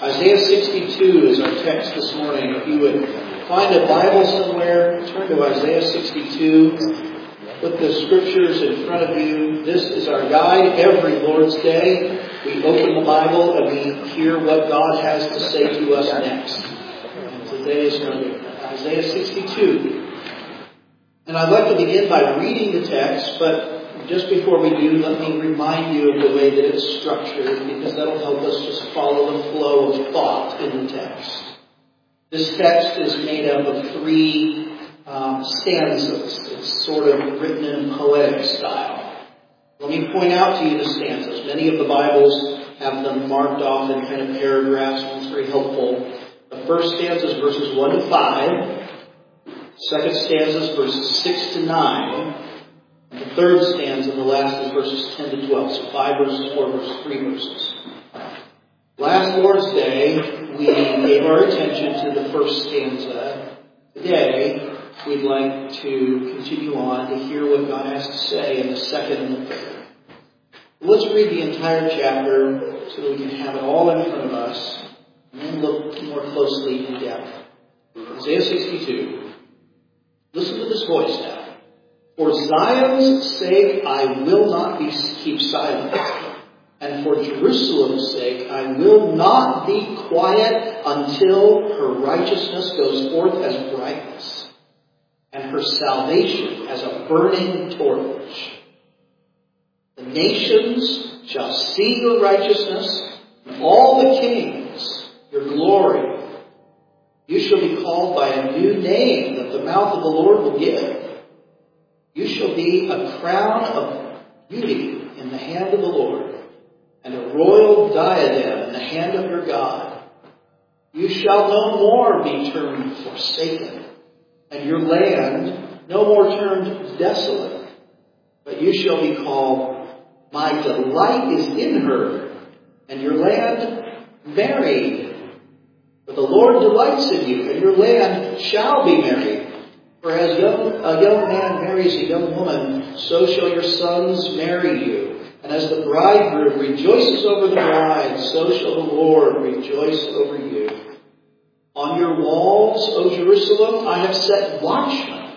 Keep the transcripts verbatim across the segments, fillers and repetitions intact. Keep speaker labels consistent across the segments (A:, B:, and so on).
A: Isaiah sixty-two is our text this morning. If you would find a Bible somewhere, turn to Isaiah sixty-two. Put the scriptures in front of you. This is our guide every Lord's Day. We open the Bible and we hear what God has to say to us next. And today is Isaiah sixty-two. And I'd like to begin by reading the text, but just before we do, let me remind you of the way that it's structured, because that'll help us just follow the flow of thought in the text. This text is made up of three um, stanzas. It's sort of written in poetic style. Let me point out to you the stanzas. Many of the Bibles have them marked off in kind of paragraphs, and it's very helpful. The first stanza is verses one to five. Second stanza is verses six to nine. And the third stanza, the last, is verses ten to twelve. So five verses, four verses, three verses. Last Lord's Day, we gave our attention to the first stanza. Today, we'd like to continue on to hear what God has to say in the second and the third. Let's read the entire chapter so that we can have it all in front of us and then look more closely in depth. Isaiah sixty-two. Listen to this voice now. For Zion's sake I will not be, keep silent, and for Jerusalem's sake I will not be quiet until her righteousness goes forth as brightness, and her salvation as a burning torch. The nations shall see your righteousness, and all the kings your glory. You shall be called by a new name that the mouth of the Lord will give. You shall be a crown of beauty in the hand of the Lord, and a royal diadem in the hand of your God. You shall no more be termed forsaken, and your land no more termed desolate, but you shall be called, my delight is in her, and your land married. For the Lord delights in you, and your land shall be married. For as young, a young man marries a young woman, so shall your sons marry you. And as the bridegroom rejoices over the bride, so shall the Lord rejoice over you. On your walls, O Jerusalem, I have set watchmen.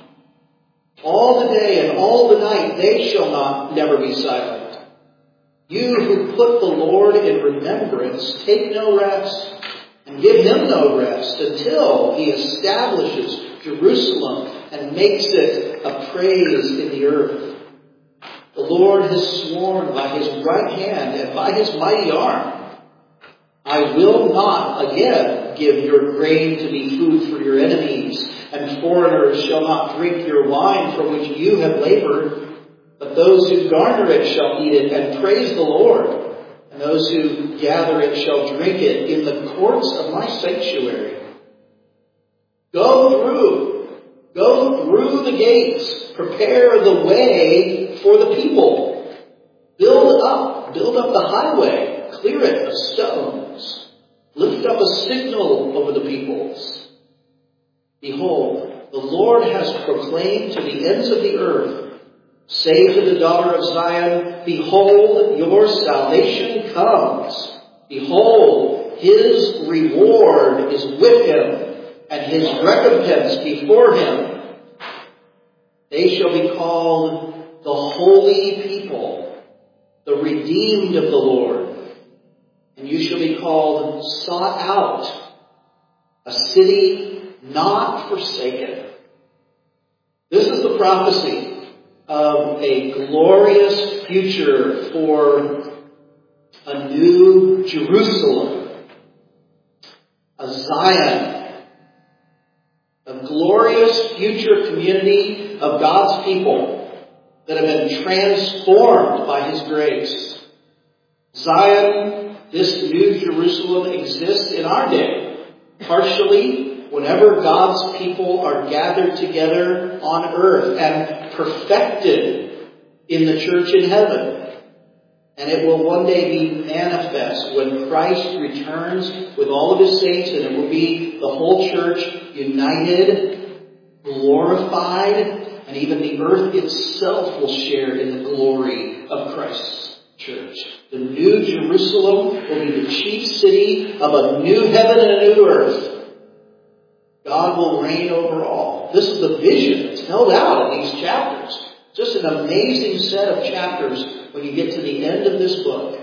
A: All the day and all the night they shall not never be silent. You who put the Lord in remembrance, take no rest, and give him no rest, until he establishes Jerusalem and makes it a praise in the earth. The Lord has sworn by his right hand and by his mighty arm, I will not again give your grain to be food for your enemies, and foreigners shall not drink your wine for which you have labored, but those who garner it shall eat it and praise the Lord, and those who gather it shall drink it in the courts of my sanctuary. Go through, go through the gates, prepare the way for the people. Build up, build up the highway, clear it of stones. Lift up a signal over the peoples. Behold, the Lord has proclaimed to the ends of the earth, say to the daughter of Zion, behold, your salvation comes. Behold, his reward is with him, and his recompense before him. They shall be called the holy people, the redeemed of the Lord. And you shall be called sought out, a city not forsaken. This is the prophecy of a glorious future for a new Jerusalem, a Zion, a glorious future community of God's people that have been transformed by his grace. Zion, this new Jerusalem, exists in our day, partially whenever God's people are gathered together on earth and perfected in the church in heaven. And it will one day be manifest when Christ returns with all of his saints, and it will be the whole church united, glorified, and even the earth itself will share in the glory of Christ's church. The new Jerusalem will be the chief city of a new heaven and a new earth. God will reign over all. This is the vision that's held out in these chapters. Just an amazing set of chapters when you get to the end of this book.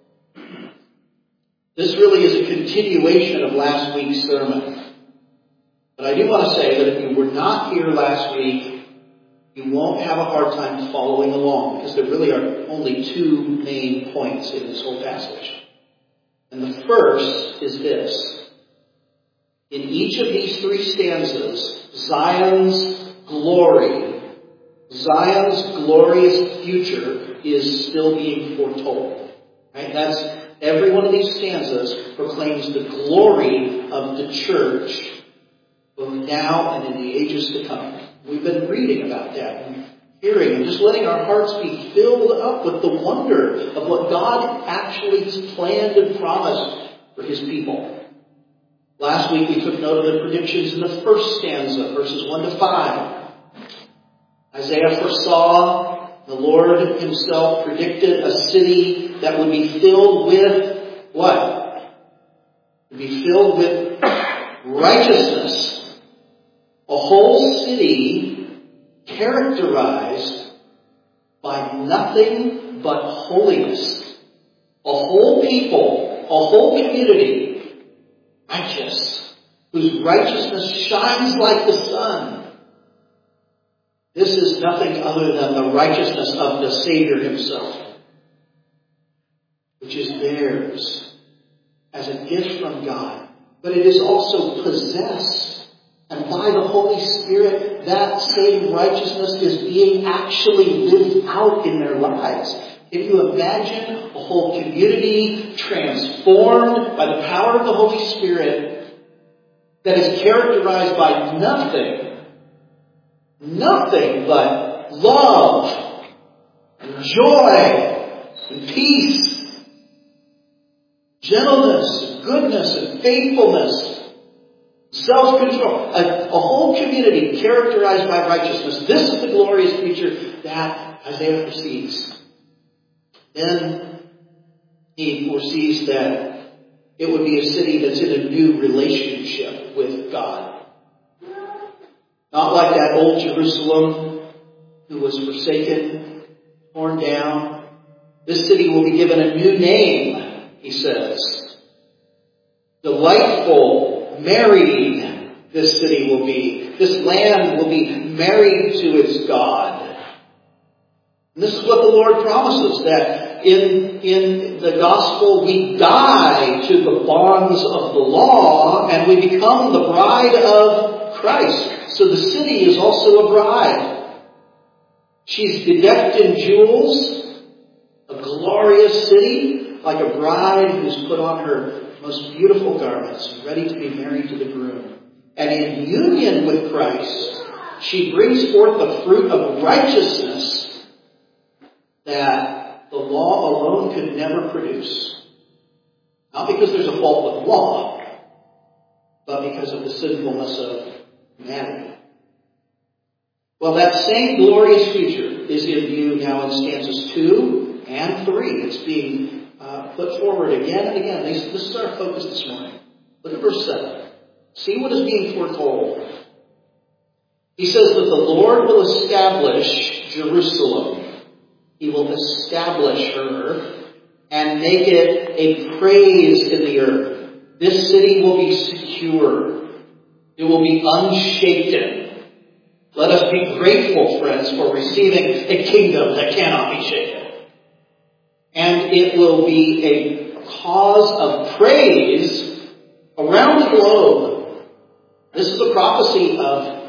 A: This really is a continuation of last week's sermon. But I do want to say that if you were not here last week, you won't have a hard time following along, because there really are only two main points in this whole passage. And the first is this. In each of these three stanzas, Zion's glory, Zion's glorious future is still being foretold. Right? That's every one of these stanzas proclaims the glory of the church, both now and in the ages to come. We've been reading about that and hearing and just letting our hearts be filled up with the wonder of what God actually has planned and promised for His people. Last week we took note of the predictions in the first stanza, verses one to five. Isaiah foresaw, the Lord Himself predicted a city that would be filled with what? Would be filled with righteousness. A whole city characterized by nothing but holiness. A whole people, a whole community, righteous, whose righteousness shines like the sun. This is nothing other than the righteousness of the Savior Himself, which is theirs as a gift from God. But it is also possessed. And by the Holy Spirit, that same righteousness is being actually lived out in their lives. Can you imagine a whole community transformed by the power of the Holy Spirit that is characterized by nothing, nothing but love and joy and peace, gentleness and goodness and faithfulness, self-control, a, a whole community characterized by righteousness. This is the glorious future that Isaiah foresees. Then he foresees that it would be a city that's in a new relationship with God. Not like that old Jerusalem who was forsaken, torn down. This city will be given a new name, he says. Delightful, married, this city will be. This land will be married to its God. And this is what the Lord promises, that in, in the gospel we die to the bonds of the law and we become the bride of Christ. So the city is also a bride. She's bedecked in jewels, a glorious city, like a bride who's put on her most beautiful garments, ready to be married to the groom. And in union with Christ, she brings forth the fruit of righteousness that the law alone could never produce. Not because there's a fault with law, but because of the sinfulness of humanity. Well, that same glorious future is in view now in stanzas two and three. It's being Uh, put forward again and again. This, this is our focus this morning. Look at verse seven. See what is being foretold. He says that the Lord will establish Jerusalem. He will establish her and make it a praise in the earth. This city will be secure. It will be unshaken. Let us be grateful, friends, for receiving a kingdom that cannot be shaken. And it will be a cause of praise around the globe. This is a prophecy of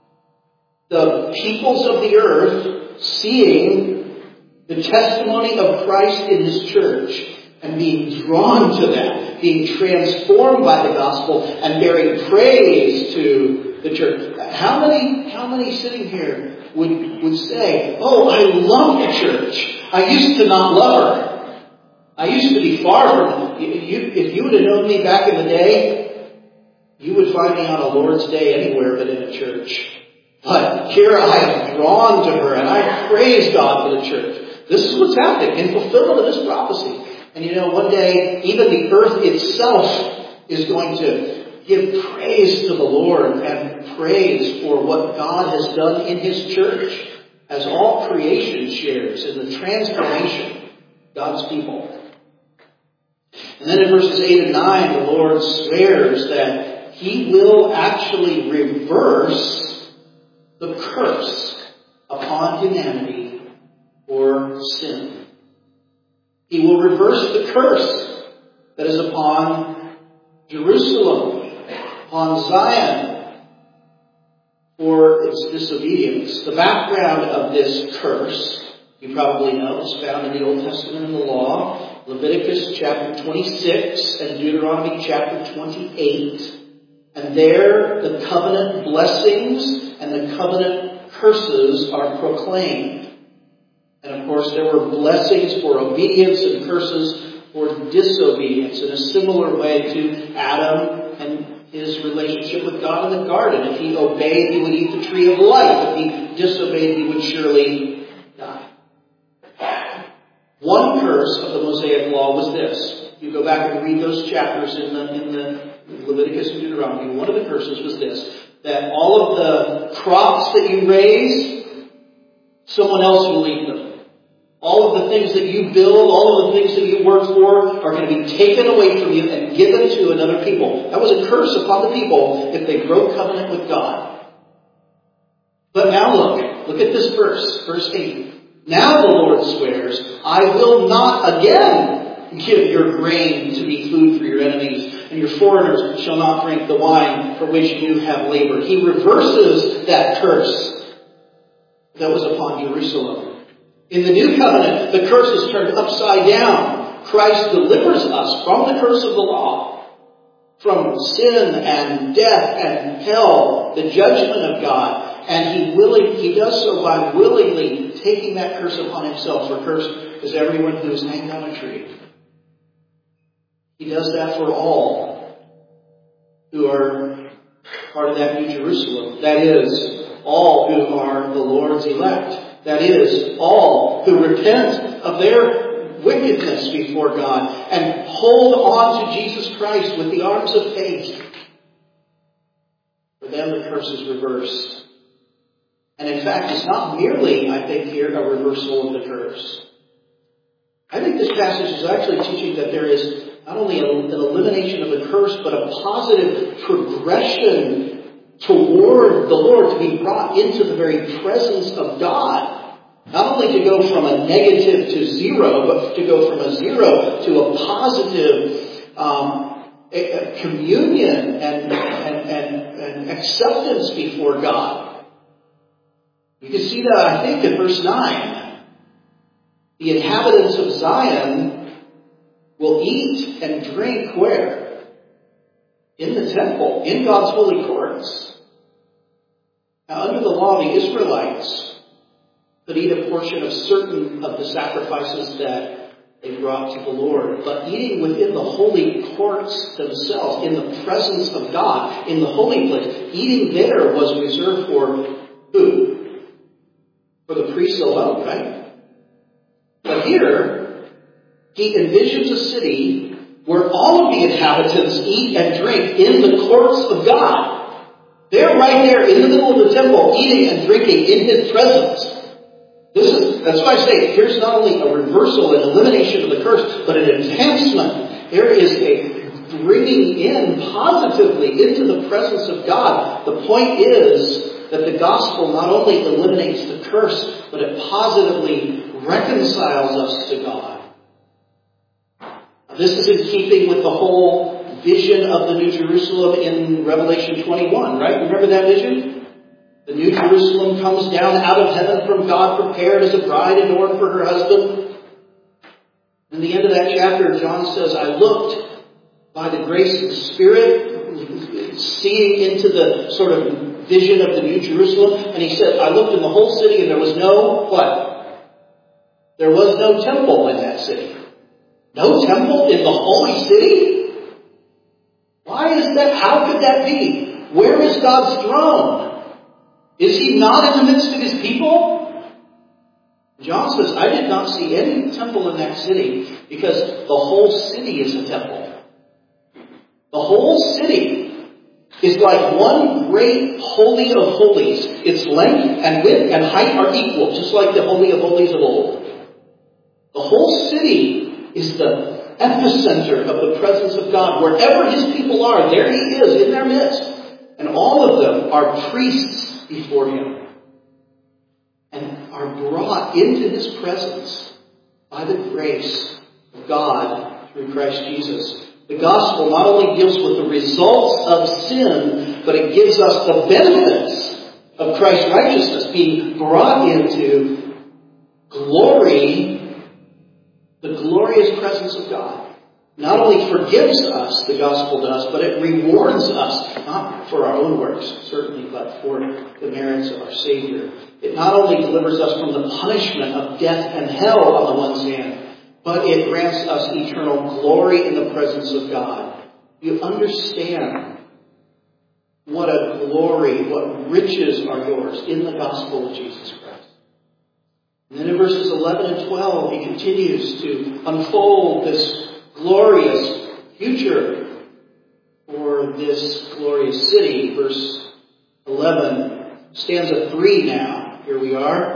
A: the peoples of the earth seeing the testimony of Christ in His church and being drawn to that, being transformed by the gospel and bearing praise to the church. How many, how many sitting here would, would say, oh, I love the church. I used to not love her. I used to be far from it. You, if you would have known me back in the day, you would find me on a Lord's Day anywhere but in a church. But here I am drawn to her, and I praise God for the church. This is what's happening in fulfillment of this prophecy. And you know, one day, even the earth itself is going to give praise to the Lord and praise for what God has done in His church, as all creation shares in the transformation of God's people. And then in verses eight and nine, the Lord swears that He will actually reverse the curse upon humanity for sin. He will reverse the curse that is upon Jerusalem, upon Zion, for its disobedience. The background of this curse, you probably know, is found in the Old Testament in the law, Leviticus chapter twenty-six and Deuteronomy chapter twenty-eight. And there the covenant blessings and the covenant curses are proclaimed. And of course there were blessings for obedience and curses for disobedience, in a similar way to Adam and his relationship with God in the garden. If he obeyed, he would eat the tree of life. If he disobeyed, he would surely die. One curse of the Mosaic law was this. You go back and read those chapters in the, in the Leviticus and Deuteronomy. One of the curses was this, that all of the crops that you raise, someone else will eat them. All of the things that you build, all of the things that you work for are going to be taken away from you and given to another people. That was a curse upon the people if they broke covenant with God. But now look, look at this verse, verse eight. Now the Lord swears, I will not again give your grain to be food for your enemies, and your foreigners shall not drink the wine for which you have labored. He reverses that curse that was upon Jerusalem. In the new covenant, the curse is turned upside down. Christ delivers us from the curse of the law, from sin and death and hell, the judgment of God. And he willing, he does so by willingly taking that curse upon himself. For cursed is everyone who is hanged on a tree. He does that for all who are part of that New Jerusalem. That is, all who are the Lord's elect. That is, all who repent of their wickedness before God and hold on to Jesus Christ with the arms of faith. For them, the curse is reversed. And in fact, it's not merely, I think here, a reversal of the curse. I think this passage is actually teaching that there is not only an elimination of the curse, but a positive progression toward the Lord, to be brought into the very presence of God. Not only to go from a negative to zero, but to go from a zero to a positive um, a, a communion and, and, and, and acceptance before God. You can see that, I think, in verse nine. The inhabitants of Zion will eat and drink where? In the temple, in God's holy courts. Now, under the law, the Israelites could eat a portion of certain of the sacrifices that they brought to the Lord. But eating within the holy courts themselves, in the presence of God, in the holy place, eating there was reserved for who? For the priests alone, right? But here, he envisions a city where all of the inhabitants eat and drink in the courts of God. They're right there in the middle of the temple, eating and drinking in His presence. This is, that's why I say, here's not only a reversal and elimination of the curse, but an enhancement. There is a bringing in positively into the presence of God. The point is that the gospel not only eliminates the curse, but it positively reconciles us to God. This is in keeping with the whole vision of the New Jerusalem in Revelation twenty-one, right? Remember that vision? The New Jerusalem comes down out of heaven from God, prepared as a bride adorned for her husband. In the end of that chapter, John says, I looked by the grace of the Spirit, seeing into the sort of vision of the New Jerusalem, and he said, I looked in the whole city and there was no, what? There was no temple in that city. No temple in the holy city? Why is that? How could that be? Where is God's throne? Is He not in the midst of His people? John says, I did not see any temple in that city because the whole city is a temple. The whole city is like one great Holy of Holies. Its length and width and height are equal, just like the Holy of Holies of old. The whole city is the epicenter of the presence of God. Wherever His people are, there He is in their midst. And all of them are priests before Him and are brought into His presence by the grace of God through Christ Jesus. The gospel not only deals with the results of sin, but it gives us the benefits of Christ's righteousness, being brought into glory, the glorious presence of God. Not only forgives us, the gospel does, but it rewards us, not for our own works, certainly, but for the merits of our Savior. It not only delivers us from the punishment of death and hell on the one hand, but it grants us eternal glory in the presence of God. You understand what a glory, what riches are yours in the gospel of Jesus Christ. And then in verses eleven and twelve, he continues to unfold this glorious future for this glorious city. Verse eleven, stanza three now. Here we are.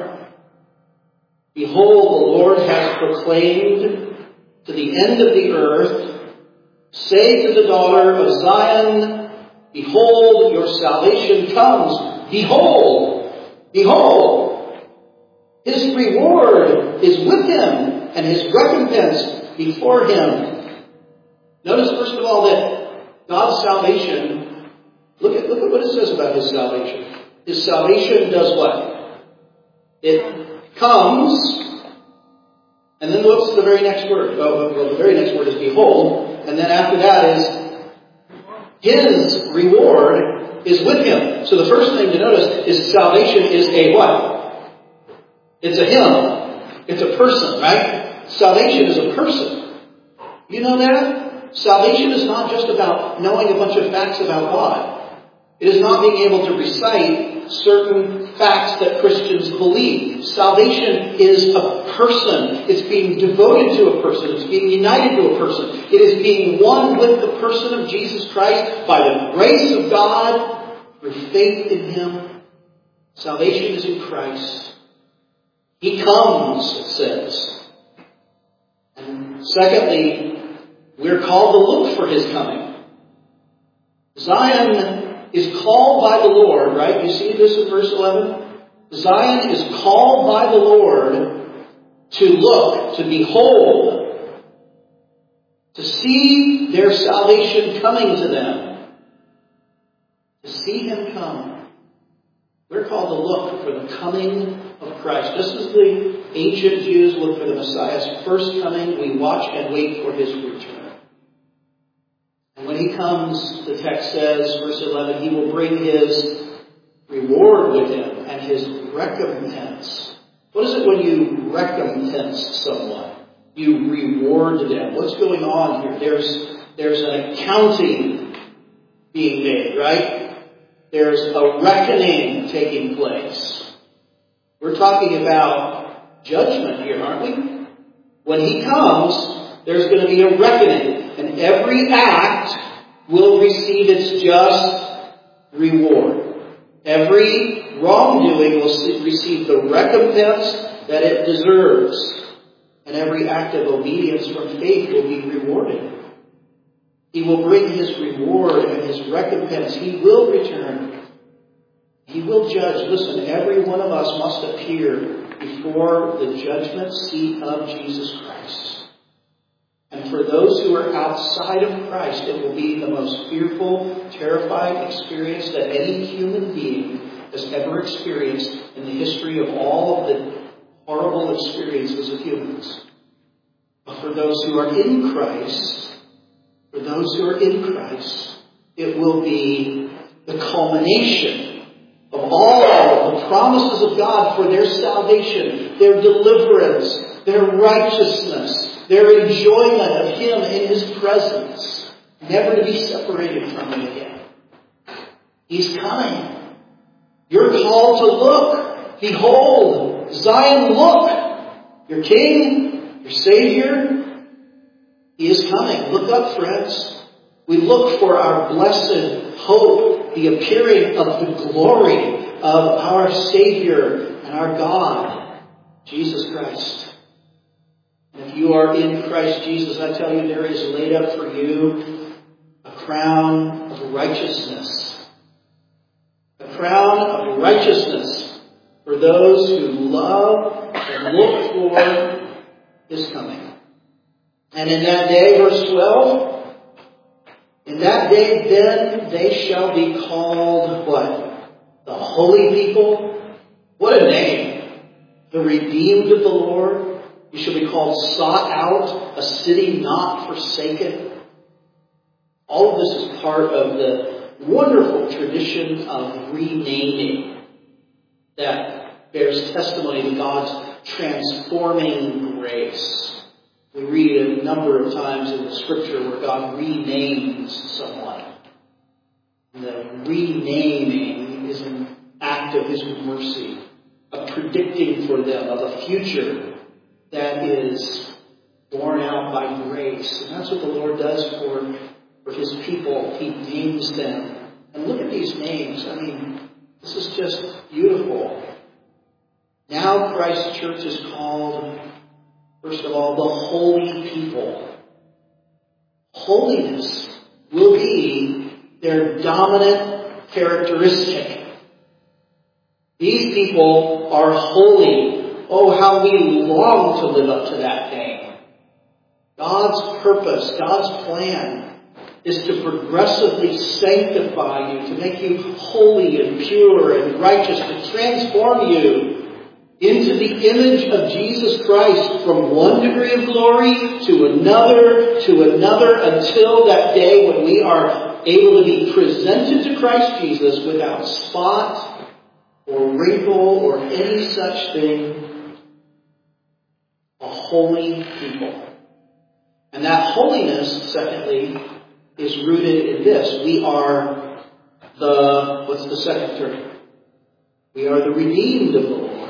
A: Behold, the Lord has proclaimed to the end of the earth, say to the daughter of Zion, behold, your salvation comes. Behold, behold, His reward is with Him and His recompense before Him. Notice first of all that God's salvation, look at, look at what it says about His salvation. His salvation does what? It comes, and then what's the very next word? Well, well, the very next word is behold, and then after that is His reward is with Him. So the first thing to notice is salvation is a what? It's a Him. It's a person, right? Salvation is a person. You know that? Salvation is not just about knowing a bunch of facts about God. It is not being able to recite certain facts that Christians believe. Salvation is a person. It's being devoted to a person. It's being united to a person. It is being one with the person of Jesus Christ by the grace of God through faith in Him. Salvation is in Christ. He comes, it says. And secondly, we're called to look for His coming. Zion is called by the Lord, right? You see this in verse eleven? Zion is called by the Lord to look, to behold, to see their salvation coming to them, to see Him come. We're called to look for the coming of Christ. Just as the ancient Jews looked for the Messiah's first coming, we watch and wait for His return. And when He comes, the text says, verse eleven, He will bring His reward with Him and His recompense. What is it when you recompense someone? You reward them. What's going on here? There's, there's an accounting being made, right? There's a reckoning taking place. We're talking about judgment here, aren't we? When He comes, there's going to be a reckoning. And every act will receive its just reward. Every wrongdoing will receive the recompense that it deserves. And every act of obedience from faith will be rewarded. He will bring His reward and His recompense. He will return. He will judge. Listen, every one of us must appear before the judgment seat of Jesus Christ. And for those who are outside of Christ, it will be the most fearful, terrifying experience that any human being has ever experienced in the history of all of the horrible experiences of humans. But for those who are in Christ, for those who are in Christ, it will be the culmination of all the promises of God for their salvation, their deliverance, their righteousness, their enjoyment of Him in His presence, never to be separated from Him again. He's coming. You're called to look. Behold, Zion, look. Your King, your Savior, He is coming. Look up, friends. We look for our blessed hope, the appearing of the glory of our Savior and our God, Jesus Christ. And if you are in Christ Jesus, I tell you, there is laid up for you a crown of righteousness. A crown of righteousness for those who love and look for His coming. And in that day, verse twelve, in that day then they shall be called what? The holy people. What a name. The redeemed of the Lord. You shall be called sought out, a city not forsaken. All of this is part of the wonderful tradition of renaming that bears testimony to God's transforming grace. We read a number of times in the Scripture where God renames someone. And the renaming is an act of His mercy, of predicting for them of a future that is borne out by grace. And that's what the Lord does for, for His people. He names them. And look at these names. I mean, this is just beautiful. Now Christ's church is called, first of all, the holy people. Holiness will be their dominant characteristic. These people are holy. Oh, how we long to live up to that name. God's purpose, God's plan is to progressively sanctify you, to make you holy and pure and righteous, to transform you into the image of Jesus Christ from one degree of glory to another, to another, until that day when we are able to be presented to Christ Jesus without spot or wrinkle or any such thing. A holy people. And that holiness, secondly, is rooted in this. We are the, what's the second term? We are the redeemed of the Lord.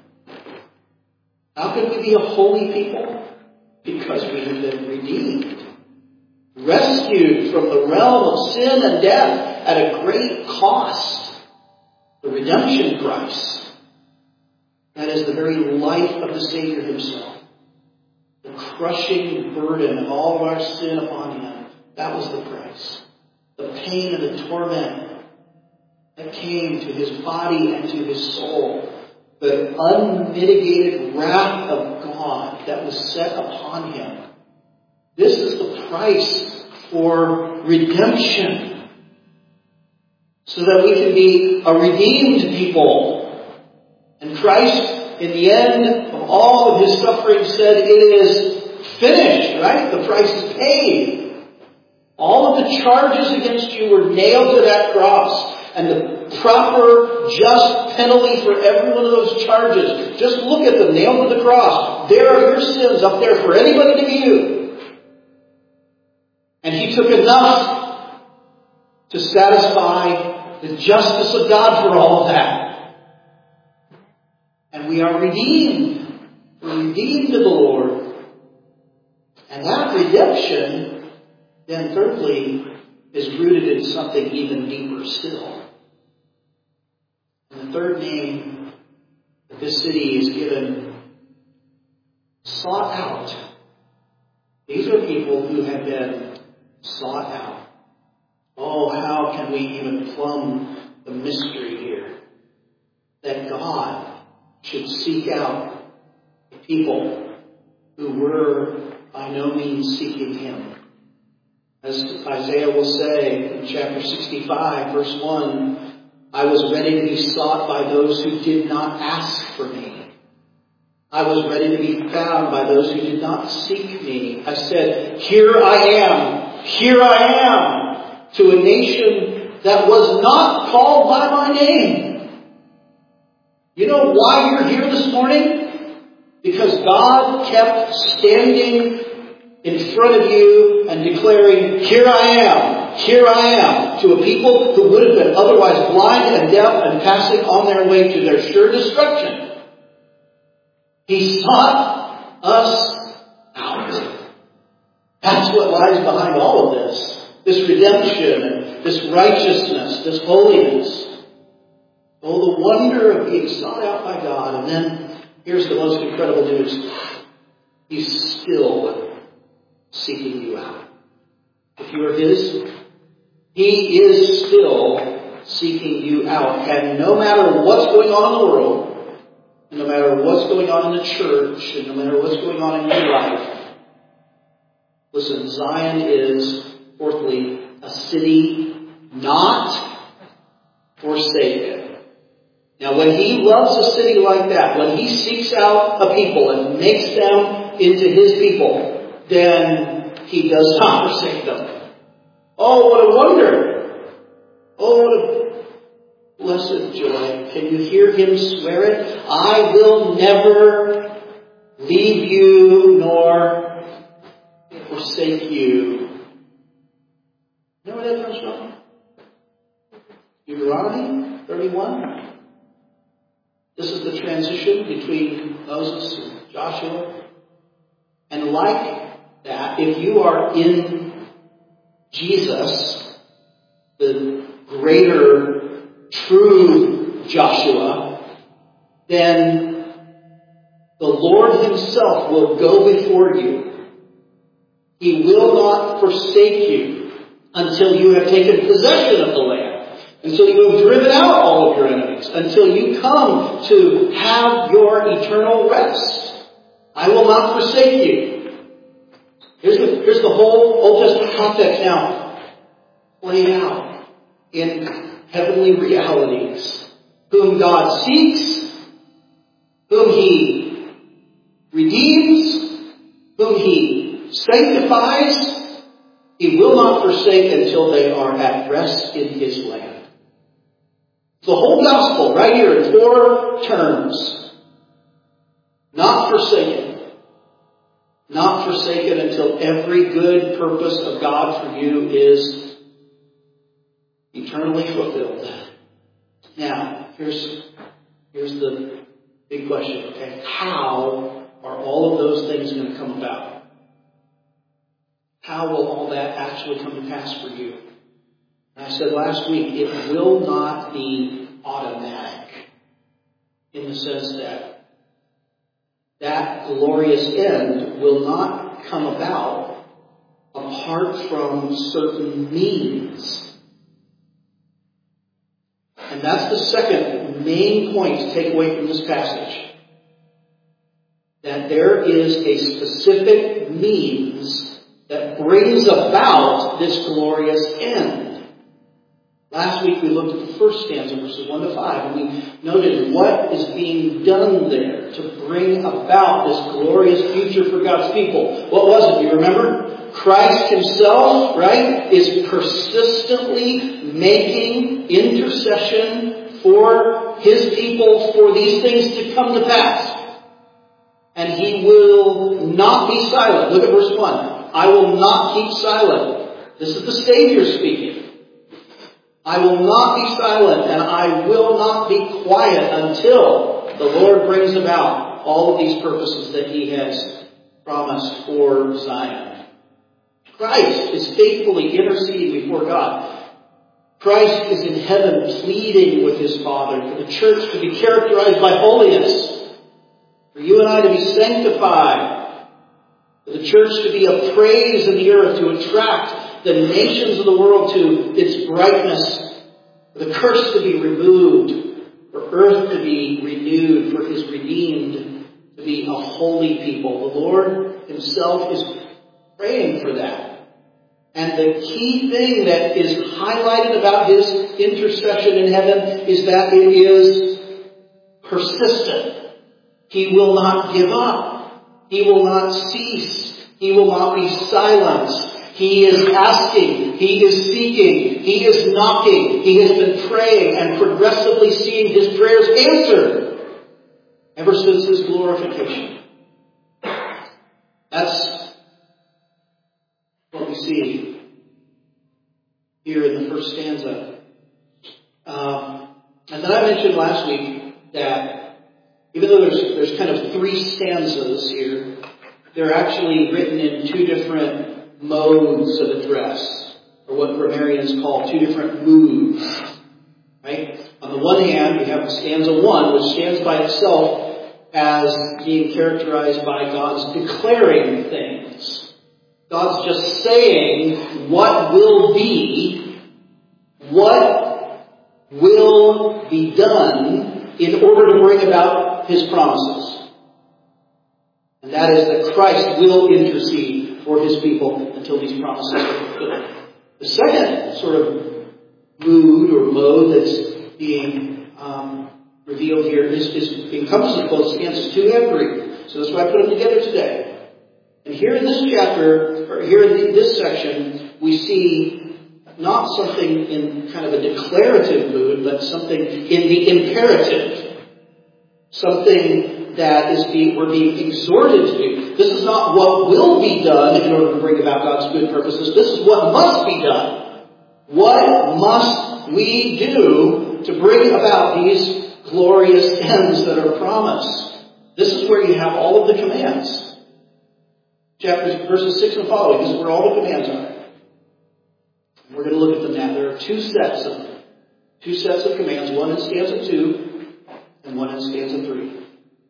A: How can we be a holy people? Because we have been redeemed. Rescued from the realm of sin and death at a great cost. The redemption price. That is the very life of the Savior Himself. The crushing burden of all of our sin upon Him. That was the price. The pain and the torment that came to His body and to His soul. The unmitigated wrath of God that was set upon Him. This is the price for redemption. So that we can be a redeemed people. And Christ, in the end of all of His suffering, said, it is finished, right? The price is paid. All of the charges against you were nailed to that cross. And the proper, just penalty for every one of those charges. Just look at them nailed to the cross. There are your sins up there for anybody to view. And He took enough to satisfy the justice of God for all of that. And we are redeemed. We're redeemed of the Lord. And that redemption, then thirdly, is rooted in something even deeper still. And the third name that this city is given, sought out. These are people who have been sought out. Oh, how can we even plumb the mystery here? That God should seek out people who were by no means seeking Him. As Isaiah will say in chapter sixty-five, verse one, I was ready to be sought by those who did not ask for me. I was ready to be found by those who did not seek me. I said, here I am, here I am, to a nation that was not called by my name. You know why you're here this morning? Because God kept standing in front of you and declaring, here I am, here I am, to a people who would have been otherwise blind and deaf and passing on their way to their sure destruction. He sought us out. That's what lies behind all of this. This redemption and this righteousness, this holiness. Oh, the wonder of being sought out by God. And then, here's the most incredible news. He's still seeking you out. If you are His, He is still seeking you out. And no matter what's going on in the world, no matter what's going on in the church, and no matter what's going on in your life, listen, Zion is, fourthly, a city not forsaken. Now, when He loves a city like that, when He seeks out a people and makes them into His people, then He does not forsake them. Oh, what a wonder! Oh, what a blessed joy. Can you hear Him swear it? I will never leave you nor forsake you. You know where that comes from? Deuteronomy thirty-one. This is the transition between Moses and Joshua. And like that, if you are in Jesus, the greater, true Joshua, then the Lord Himself will go before you. He will not forsake you until you have taken possession of the land. Until you have driven out all of your enemies. Until you come to have your eternal rest. I will not forsake you. Here's the, here's the whole Old Testament context now played out in heavenly realities. Whom God seeks, whom He redeems, whom He sanctifies, He will not forsake until they are at rest in His land. The whole gospel right here in four terms. Not forsaken. Not forsaken until every good purpose of God for you is eternally fulfilled. Now, here's, here's the big question, okay? How are all of those things going to come about? How will all that actually come to pass for you? I said last week, it will not be automatic in the sense that that glorious end will not come about apart from certain means. And that's the second main point to take away from this passage. That there is a specific means that brings about this glorious end. Last week we looked at the first stanza, verses one to five, and we noted what is being done there to bring about this glorious future for God's people. What was it? You remember? Christ Himself, right, is persistently making intercession for His people for these things to come to pass. And He will not be silent. Look at verse one. I will not keep silent. This is the Savior speaking. I will not be silent and I will not be quiet until the Lord brings about all of these purposes that He has promised for Zion. Christ is faithfully interceding before God. Christ is in heaven pleading with His Father for the church to be characterized by holiness, for you and I to be sanctified, for the church to be a praise in the earth, to attract the nations of the world to its brightness, for the curse to be removed, for earth to be renewed, for His redeemed to be a holy people. The Lord Himself is praying for that. And the key thing that is highlighted about His intercession in heaven is that it is persistent. He will not give up. He will not cease. He will not be silenced. He is asking, He is seeking, He is knocking, He has been praying and progressively seeing His prayers answered ever since His glorification. That's what we see here in the first stanza. Um, and then I mentioned last week that even though there's, there's kind of three stanzas here, they're actually written in two different modes of address, or what grammarians call two different moods. Right? On the one hand, we have stanza one, which stands by itself as being characterized by God's declaring things. God's just saying what will be, what will be done in order to bring about His promises. And that is that Christ will intercede for His people until these promises are fulfilled. The second sort of mood or mode that's being um, revealed here is, is encompasses both stanzas two and three. So that's why I put them together today. And here in this chapter, or here in this section, we see not something in kind of a declarative mood, but something in the imperative. Something that is being, we're being exhorted to do. This is not what will be done in order to bring about God's good purposes. This is what must be done. What must we do to bring about these glorious ends that are promised? This is where you have all of the commands. Chapters, verses six and following, this is where all the commands are. We're going to look at them now. There are two sets of them. Two sets of commands, one in stanza two and one in stanza three.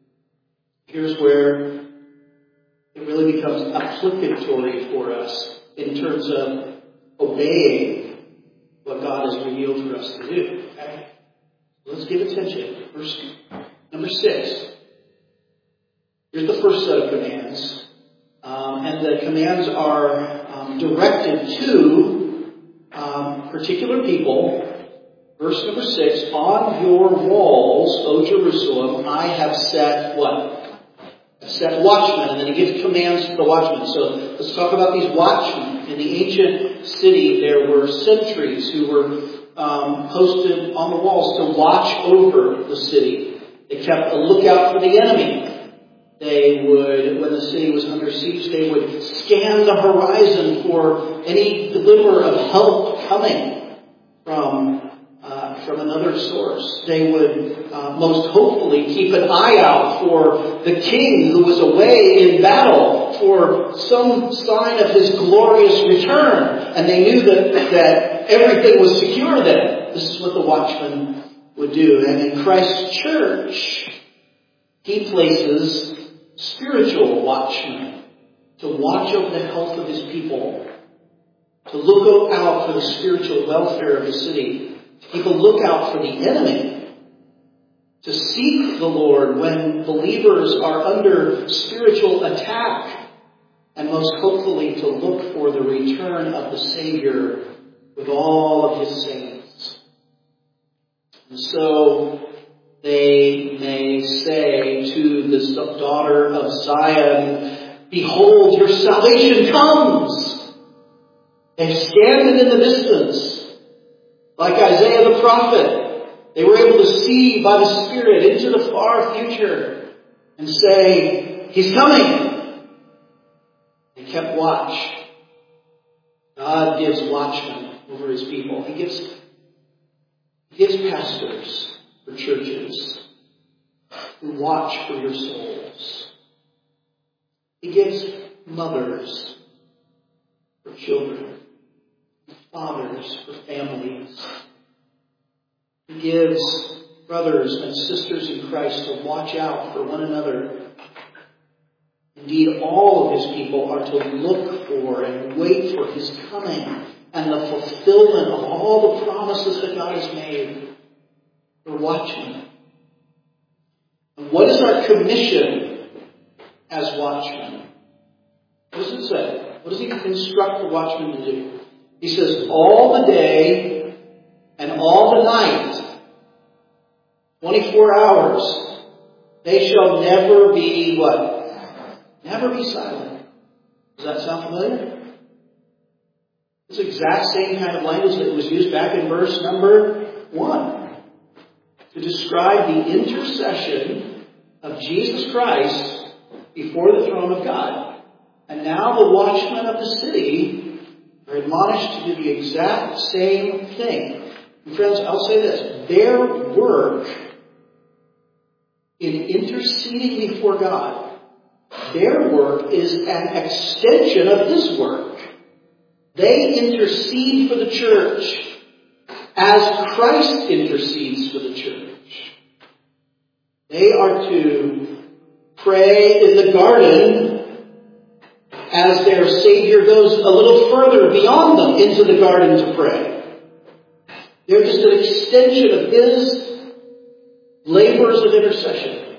A: Here's where it really becomes applicatory for us in terms of obeying what God has revealed for us to do. Okay? Let's give attention. Verse number six. Here's the first set of commands. Um, and the commands are um, directed to um, particular people. Verse number six, on your walls, O Jerusalem, I have set what? Set watchmen. And then he gives commands to the watchmen. So let's talk about these watchmen. In the ancient city, there were sentries who were um, posted on the walls to watch over the city. They kept a lookout for the enemy. They would, when the city was under siege, they would scan the horizon for any glimmer of help coming from uh, from another source. They would uh, most hopefully keep an eye out for the king who was away in battle, for some sign of his glorious return. And they knew that, that everything was secure then. This is what the watchman would do. And in Christ's church, He places spiritual watchmen to watch over the health of His people, to look out for the spiritual welfare of the city, to keep a lookout for the enemy, to seek the Lord when believers are under spiritual attack, and most hopefully to look for the return of the Savior with all of His saints. And so they may say to this daughter of Zion, behold, your salvation comes. They stand it in the distance. Like Isaiah the prophet, they were able to see by the Spirit into the far future and say, He's coming. They kept watch. God gives watchmen over His people. He gives, he gives pastors for churches who watch for your souls. He gives mothers for children, fathers for families. He gives brothers and sisters in Christ to watch out for one another. Indeed, all of His people are to look for and wait for His coming and the fulfillment of all the promises that God has made. We're watchmen. And what is our commission as watchmen? What does it say? What does He instruct the watchman to do? He says, all the day and all the night, twenty-four hours, they shall never be what? Never be silent. Does that sound familiar? It's the exact same kind of language that was used back in verse number one. To describe the intercession of Jesus Christ before the throne of God. And now the watchmen of the city are admonished to do the exact same thing. And friends, I'll say this. Their work in interceding before God, their work is an extension of His work. They intercede for the church as Christ intercedes for the church. They are to pray in the garden as their Savior goes a little further beyond them into the garden to pray. They're just an extension of His labors of intercession.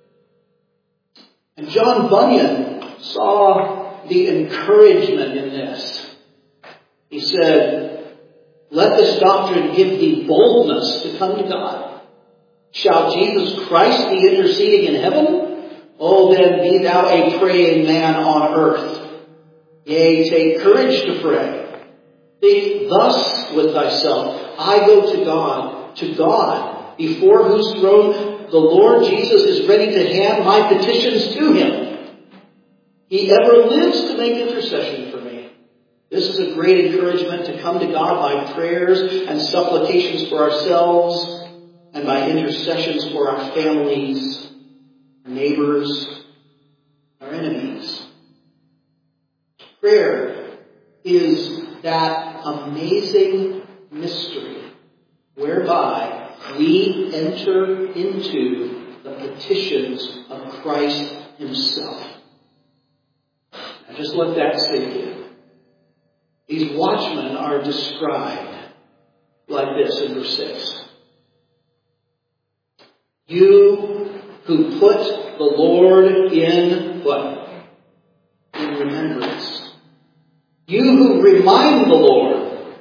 A: And John Bunyan saw the encouragement in this. He said, "Let this doctrine give thee boldness to come to God. Shall Jesus Christ be interceding in heaven? Oh, then be thou a praying man on earth. Yea, take courage to pray. Think thus with thyself, I go to God, to God, before whose throne the Lord Jesus is ready to hand my petitions to Him. He ever lives to make intercession for me." This is a great encouragement to come to God by prayers and supplications for ourselves and by intercessions for our families, our neighbors, our enemies. Prayer is that amazing mystery whereby we enter into the petitions of Christ Himself. Now just let that sink in. These watchmen are described like this in verse six. You who put the Lord in what? In remembrance. You who remind the Lord.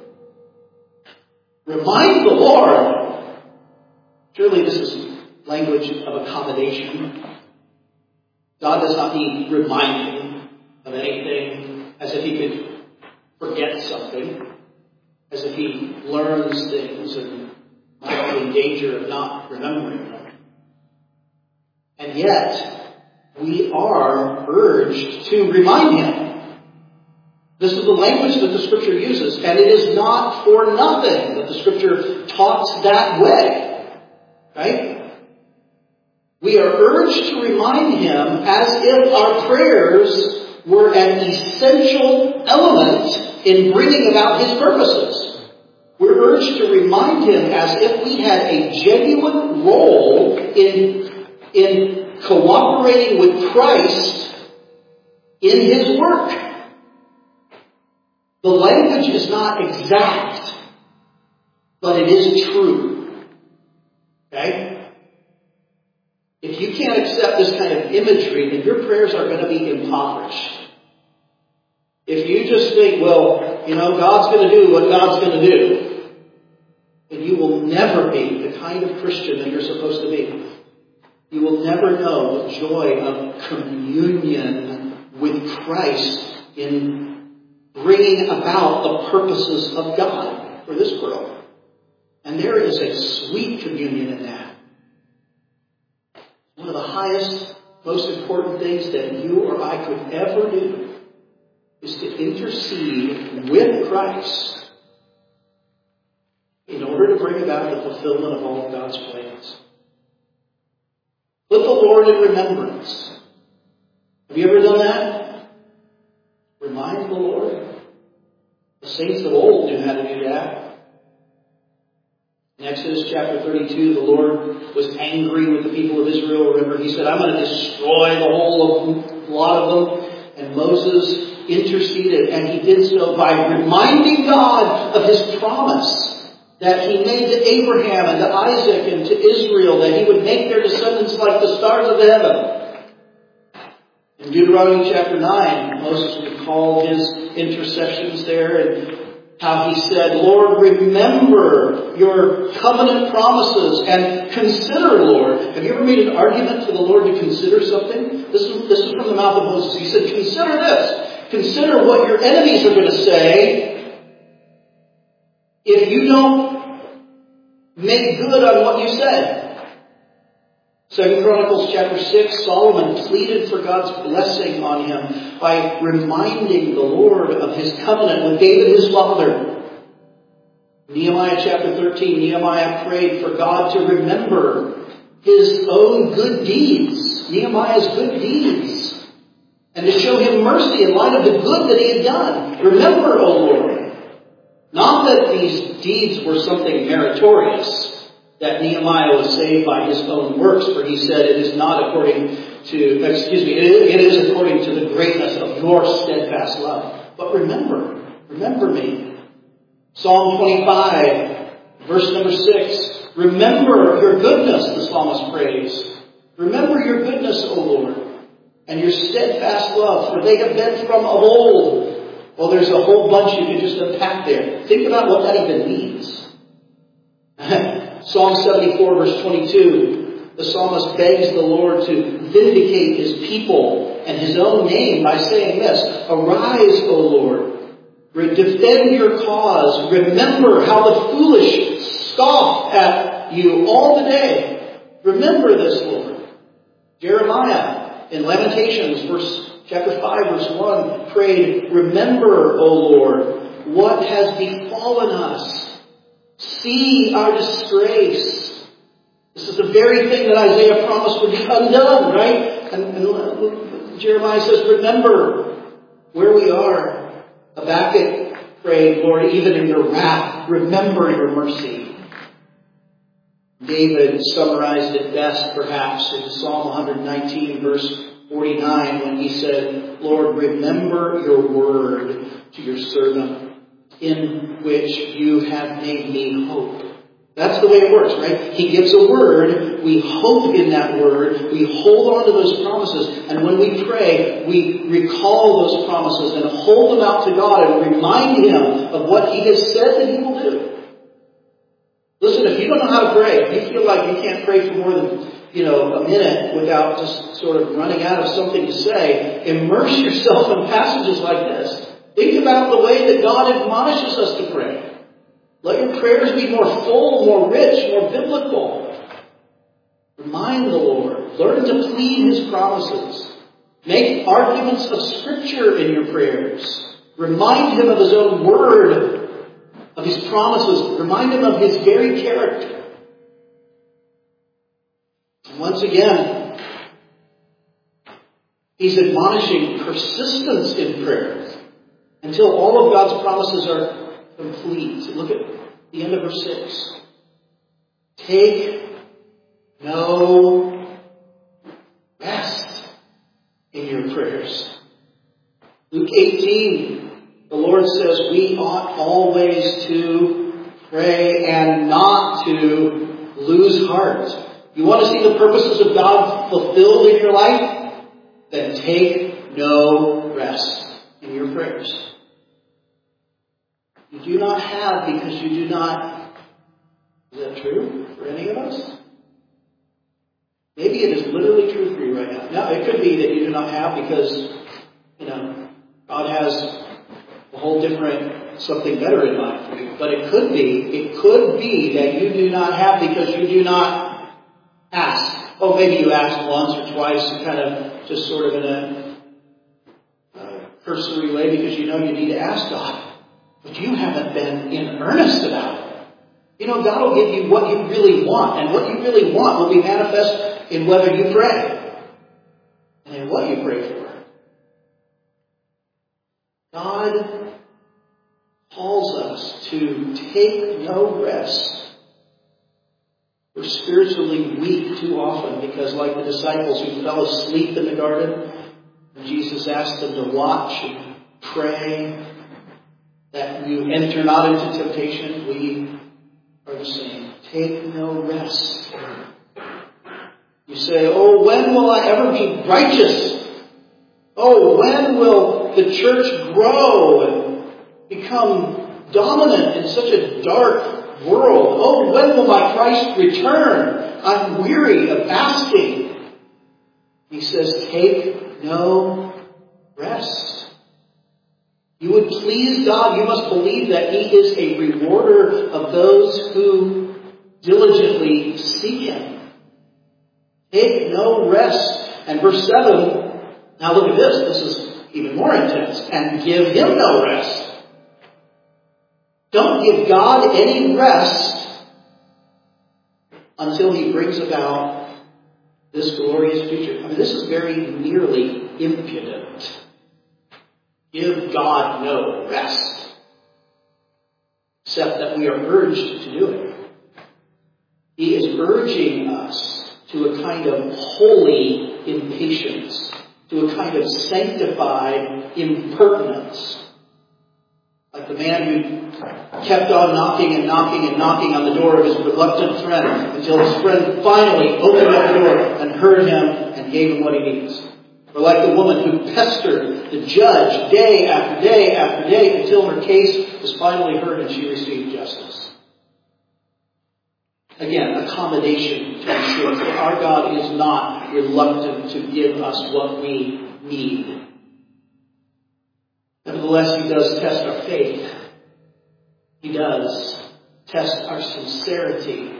A: Remind the Lord. Surely this is language of accommodation. God does not need reminding of anything as if He could forget something, as if He learns things and might be in danger of not remembering them. And yet, we are urged to remind Him. This is the language that the Scripture uses, and it is not for nothing that the Scripture talks that way. Right? We are urged to remind Him as if our prayers were an essential element in bringing about His purposes. We're urged to remind Him as if we had a genuine role in, in cooperating with Christ in His work. The language is not exact, but it is true. Okay? If you can't accept this kind of imagery, then your prayers are going to be impoverished. If you just think, well, you know, God's going to do what God's going to do, then you will never be the kind of Christian that you're supposed to be. You will never know the joy of communion with Christ in bringing about the purposes of God for this world. And there is a sweet communion in that. One of the highest, most important things that you or I could ever do is to intercede with Christ in order to bring about the fulfillment of all of God's plans. Put the Lord in remembrance. Have you ever done that? Remind the Lord. The saints of old knew how to do that. In Exodus chapter thirty-two, the Lord was angry with the people of Israel. Remember, He said, I'm going to destroy the whole of, lot of them. And Moses interceded, and he did so by reminding God of His promise that He made to Abraham and to Isaac and to Israel, that He would make their descendants like the stars of heaven. In Deuteronomy chapter nine, Moses recalled his intercessions there and how he said, Lord, remember your covenant promises and consider, Lord. Have you ever made an argument for the Lord to consider something? This is, this is from the mouth of Moses. He said, consider this. Consider what your enemies are going to say if you don't make good on what you said. Second Chronicles chapter six, Solomon pleaded for God's blessing on him by reminding the Lord of His covenant with David his father. Nehemiah chapter thirteen, Nehemiah prayed for God to remember his own good deeds, Nehemiah's good deeds, and to show him mercy in light of the good that he had done. Remember, O Lord, not that these deeds were something meritorious, that Nehemiah was saved by his own works, for he said it is not according to, excuse me, it is according to the greatness of your steadfast love. But remember, remember me. Psalm twenty-five, verse number six. Remember your goodness, the psalmist prays. Remember your goodness, O Lord, and your steadfast love, for they have been from of old. Well, there's a whole bunch you can just unpack there. Think about what that even means. Psalm seventy-four, verse twenty-two. The psalmist begs the Lord to vindicate his people and his own name by saying this: Arise, O Lord. Defend your cause. Remember how the foolish scoff at you all the day. Remember this, Lord. Jeremiah in Lamentations, verse chapter five, verse one, prayed, Remember, O Lord, what has befallen us. See our disgrace. This is the very thing that Isaiah promised would be undone, right? And, and Jeremiah says, Remember where we are. Habakkuk prayed, Lord, even in your wrath, remember your mercy. David summarized it best, perhaps, in Psalm one nineteen, verse forty-nine, when he said, Lord, remember your word to your servant, in which you have made me hope. That's the way it works, right? He gives a word, we hope in that word, we hold on to those promises, and when we pray, we recall those promises and hold them out to God and remind Him of what He has said that He will do. Listen, if you don't know how to pray, if you feel like you can't pray for more than, you know, a minute without just sort of running out of something to say, immerse yourself in passages like this. Think about the way that God admonishes us to pray. Let your prayers be more full, more rich, more biblical. Remind the Lord. Learn to plead His promises. Make arguments of Scripture in your prayers. Remind Him of His own word, of His promises. Remind Him of His very character. And once again, He's admonishing persistence in prayer until all of God's promises are complete. Look at the end of verse six. Take no rest in your prayers. Luke eighteen, the Lord says we ought always to pray and not to lose heart. You want to see the purposes of God fulfilled in your life? Then take no rest in your prayers. You do not have because you do not. Is that true for any of us? Maybe it is literally true for you right now. Now, it could be that you do not have because, you know, God has a whole different, something better in mind for you. But it could be, it could be that you do not have because you do not ask. Oh, maybe you asked once or twice and kind of just sort of in a uh, cursory way because you know you need to ask God. But you haven't been in earnest about it. You know, God will give you what you really want. And what you really want will be manifest in whether you pray. And in what you pray for. God calls us to take no rest. We're spiritually weak too often because, like the disciples who fell asleep in the garden, and Jesus asked them to watch and pray that you enter not into temptation, we are the same. Take no rest. You say, oh, when will I ever be righteous? Oh, when will the church grow and become dominant in such a dark world? Oh, when will my Christ return? I'm weary of asking. He says, take no rest. You would please God, you must believe that He is a rewarder of those who diligently seek Him. Take no rest. And verse seven, now look at this, this is even more intense. And give Him no rest. Don't give God any rest until He brings about this glorious future. I mean, this is very nearly impudent. Give God no rest, except that we are urged to do it. He is urging us to a kind of holy impatience, to a kind of sanctified impertinence. Like the man who kept on knocking and knocking and knocking on the door of his reluctant friend until his friend finally opened up the door and heard him and gave him what he needs. Or like the woman who pestered the judge day after day after day until her case was finally heard and she received justice. Again, accommodation to ensure that our God is not reluctant to give us what we need. Nevertheless, He does test our faith. He does test our sincerity,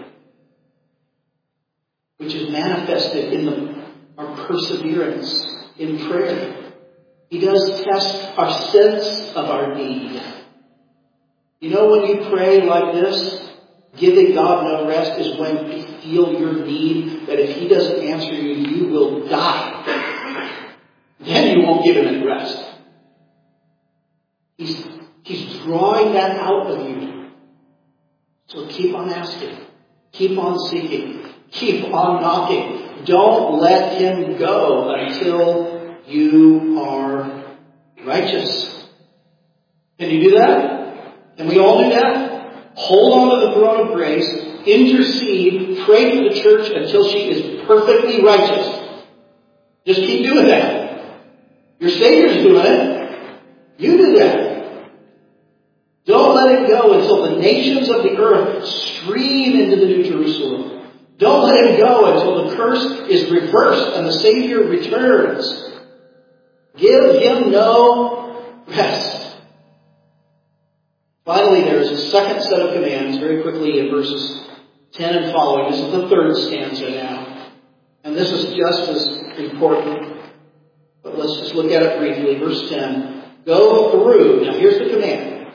A: which is manifested in the, our perseverance in prayer. He does test our sense of our need. You know, when you pray like this, giving God no rest is when you feel your need, that if He doesn't answer you, you will die. Then you won't give Him any rest. He's, he's drawing that out of you. So keep on asking. Keep on seeking. Keep on knocking. Don't let Him go until you are righteous. Can you do that? Can we all do that? Hold on to the throne of grace. Intercede. Pray for the church until she is perfectly righteous. Just keep doing that. Your Savior's doing it. You do that. Don't let it go until the nations of the earth stream into the New Jerusalem. Don't let it go until the curse is reversed and the Savior returns. Give Him no rest. Finally, there is a second set of commands very quickly in verses ten and following. This is the third stanza now. And this is just as important. But let's just look at it briefly. Verse ten. Go through. Now here's the command.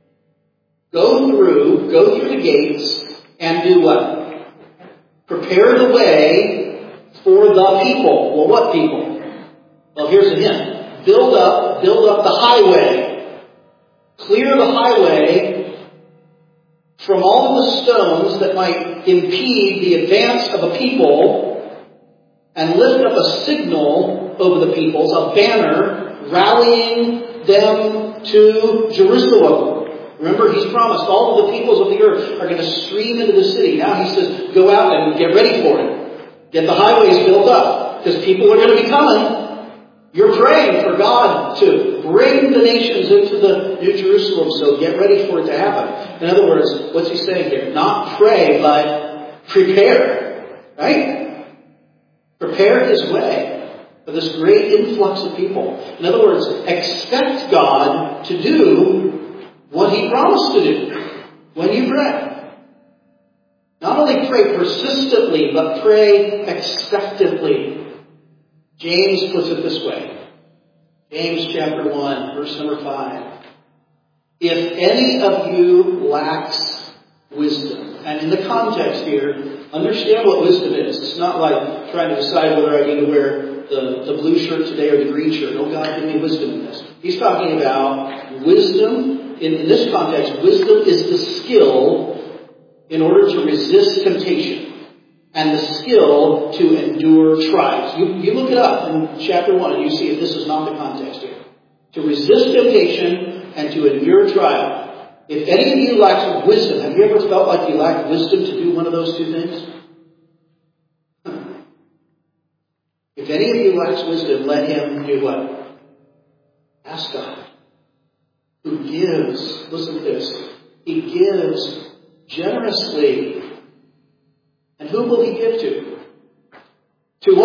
A: Go through, go through the gates, and do what? Prepare the way for the people. Well, what people? Well, here's a hint. Build up, build up the highway. Clear the highway from all of the stones that might impede the advance of a people, and lift up a signal over the peoples, a banner rallying them to Jerusalem. Remember, He's promised all of the peoples of the earth are going to stream into the city. Now He says, go out and get ready for it. Get the highways built up, because people are going to be coming. You're praying for God to bring the nations into the New Jerusalem, so get ready for it to happen. In other words, what's He saying here? Not pray, but prepare. Right? Prepare His way for this great influx of people. In other words, expect God to do what He promised to do when you pray. Not only pray persistently, but pray expectantly. James puts it this way. James chapter one, verse number five. If any of you lacks wisdom, and in the context here, understand what wisdom is. It's not like trying to decide whether I need to wear the, the blue shirt today or the green shirt. Oh God, give me wisdom in this. He's talking about wisdom. In, in this context, wisdom is the skill in order to resist temptation and the skill to endure trials. You, you look it up in chapter one and you see if this is not the context here. To resist temptation and to endure trial. If any of you lacks wisdom, have you ever felt like you lacked wisdom to do one of those two things? If any of you lacks wisdom, let him do what? Ask God. Who gives, listen to this, He gives generously. And who will He give to? To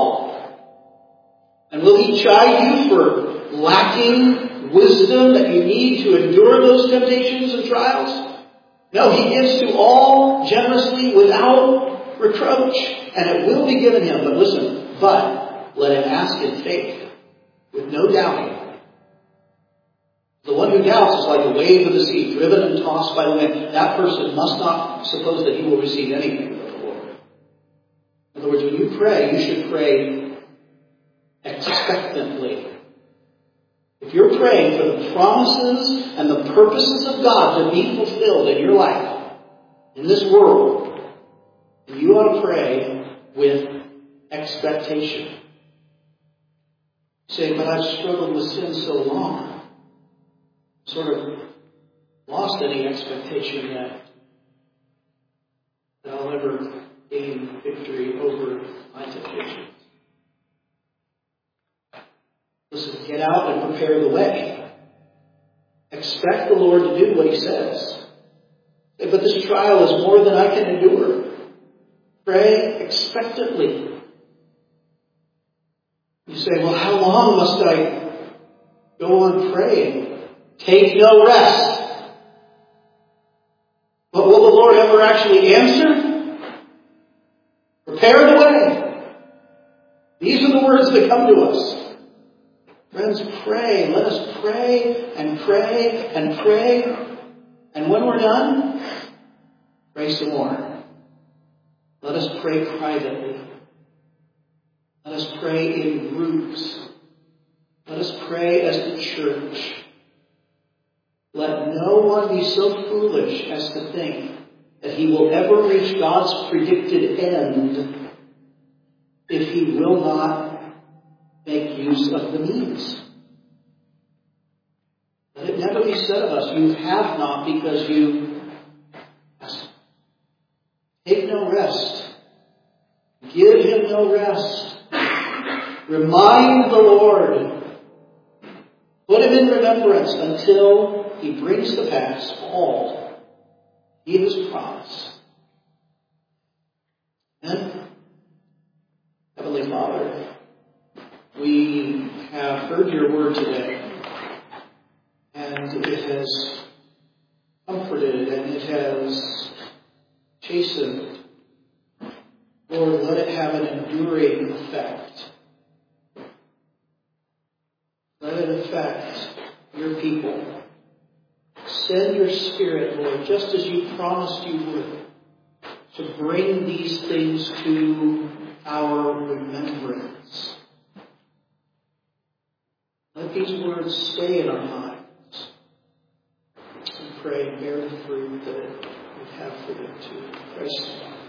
A: all. And will He chide you for lacking wisdom that you need to endure those temptations and trials? No, He gives to all generously without reproach. And it will be given him. But listen, but let him ask in faith, with no doubting. The one who doubts is like a wave of the sea, driven and tossed by the wind. That person must not suppose that he will receive anything from the Lord. In other words, when you pray, you should pray expectantly. If you're praying for the promises and the purposes of God to be fulfilled in your life, in this world, you ought to pray with expectation. You say, but I've struggled with sin so long. Sort of lost any expectation yet that I'll ever gain victory over my temptations. Listen, get out and prepare the way. Expect the Lord to do what He says. But this trial is more than I can endure. Pray expectantly. You say, well, how long must I go on praying? Take no rest. But will the Lord ever actually answer? Prepare the way. These are the words that come to us. Friends, pray. Let us pray and pray and pray. And when we're done, pray some more. Let us pray privately. Let us pray in groups. Let us pray as the church. Let no one be so foolish as to think that he will ever reach God's predicted end if he will not make use of the means. Let it never be said of us, you have not because you ask. Take no rest. Give Him no rest. Remind the Lord. Put Him in remembrance until He brings to pass all He has promised. And Heavenly Father, we have heard Your word today, and it has comforted and it has chastened. Lord, let it have an enduring effect. Let it affect Your people. Send Your Spirit, Lord, just as You promised You would, to bring these things to our remembrance. Let these words stay in our minds. We pray and bear the fruit that it would have for them to. Christ.